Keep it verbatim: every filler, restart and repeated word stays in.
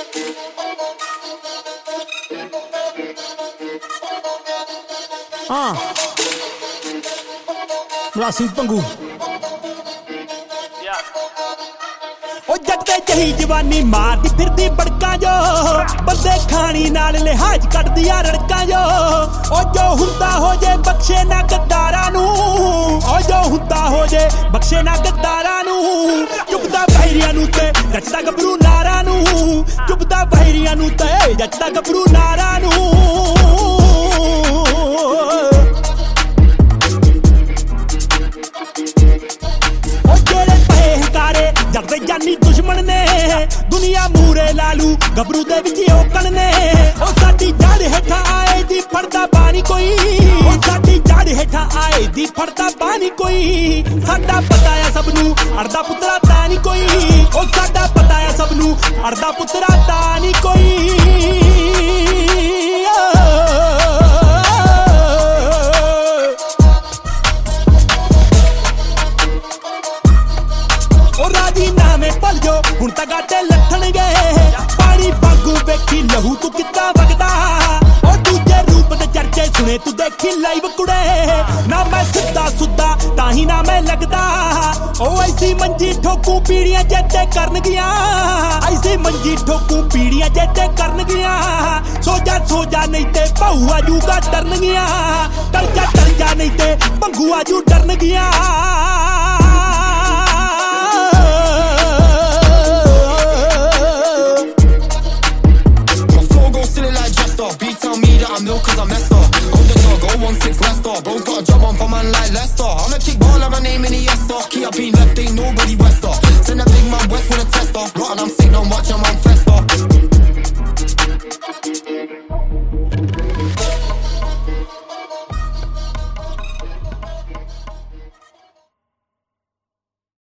ਹਾਂ ਮਲਾਸੀ ਭੰਗੂ ਉਹ ਜੱਟ ਤੇ ਜਹੀ ਜਵਾਨੀ ਮਾਰਦੀ ਫਿਰਦੀ ਬੜਕਾਂ ਜੋ ਬੰਦੇ ਖਾਣੀ ਨਾਲ ਲਿਹਾਜ਼ ਕੱਢਦੀਆਂ ਰੜਕਾਂ ਜੋ ਉਹ ਜੋ ਹੁੰਦਾ ਹੋ ਜੇ ਬਖਸ਼ੇ ਨਾ ਗੱਦਾਰਾਂ ਨੂੰ ਉਹ ਜੋ ਹੁੰਦਾ ਹੋ ਜੇ ਬਖਸ਼ੇ ਨਾ ਗੱਦਾਰਾਂ ਨੂੰ ਚੁੱਪਦਾ ਬਹਿਰੀਆਂ ਨੂੰ ਤੇ ਜੱਟਦਾ ਗੱਭਰੂ ਨਾਰਾਂ ਨੂੰ ਚੁੱਪਦਾ ਬਹਿਰੀਆਂ ਨੂੰ ਤੇ ਜੱਟਦਾ ਗੱਭਰੂ ਨਾਰਾਂ ਨੂੰ ਜੱਟਦੇ ਜਾਨੀ ਦੁਸ਼ਮਣ ਨੇ ਦੁਨੀਆ ਮੂਰੇ ਲਾਲੂ ਗੱਭਰੂ ਦੇ ਵਿੱਚ ਔਕਣ ਨੇ ਉਹ ਸਾਡੀ ਜੜ ਹੇਠਾਂ ਆਏ ਦੀ ਫੜਦਾ ਬਾਣੀ ਕੋਈ ਉਹ ਸਾਡੀ ਜੜ ਹੇਠਾਂ ਆਏ ਦੀ ਫੜਦਾ ਬਾਣੀ ਕੋਈ ਸਾਡਾ ਪਤਾ ਆ ਸਭ ਨੂੰ ਅੜਦਾ ਪੁੱਤਰਾ ਤਾਂ ਨਹੀਂ ਕੋਈ ਉਹ ਸਾਡਾ ਪਤਾ ਆ ਸਭ ਨੂੰ ਅੜਦਾ ਪੁੱਤਰਾ ਤਾਂ ਨਹੀਂ ਕੋਈ ਹੁਣ ਤਾਂ ਗਾਟੇ ਲੱਥਣਗੇ ਪਾਣੀ ਵਾਂਗੂ ਵੇਖੀ ਲਹੂ ਤੂੰ ਕਿੱਦਾਂ ਵਗਦਾ ਉਹ ਦੂਜੇ ਰੂਪ ਦੇ ਚਰਚੇ ਸੁਣੇ ਤੂੰ ਦੇਖੀ ਲਾਈਵ ਕੁੜੇ ਨਾ ਮੈਂ ਸਿੱਧਾ ਸੁੱਧਾ ਤਾਂ ਹੀ ਨਾ ਮੈਂ ਲੱਗਦਾ ਉਹ ਐਸੀ ਮੰਜੀ ਠੋਕੂ ਪੀੜੀਆਂ ਜੇਤੇ ਕਰਨਗੀਆਂ ਐਸੀ ਮੰਜੀ ਠੋਕੂ ਪੀੜੀਆਂ ਜੇਤੇ ਕਰਨਗੀਆਂ ਸੋਜਾ ਸੋਜਾ ਨਹੀਂ ਤੇ ਭਾਊ ਆਜੂਗਾ ਡਰਨਗੀਆਂ ਟਲ ਜਾ ਟਲ ਜਾ ਨਹੀਂ ਤੇ Bhangu ਆਜੂ ਡਰਨਗੀਆਂ Cause I'm messed up. Underdog, oh one six Leicester. Bro's got a job on for man like Leicester. I'm a kick ball, have a name in the yes-star. Key up in left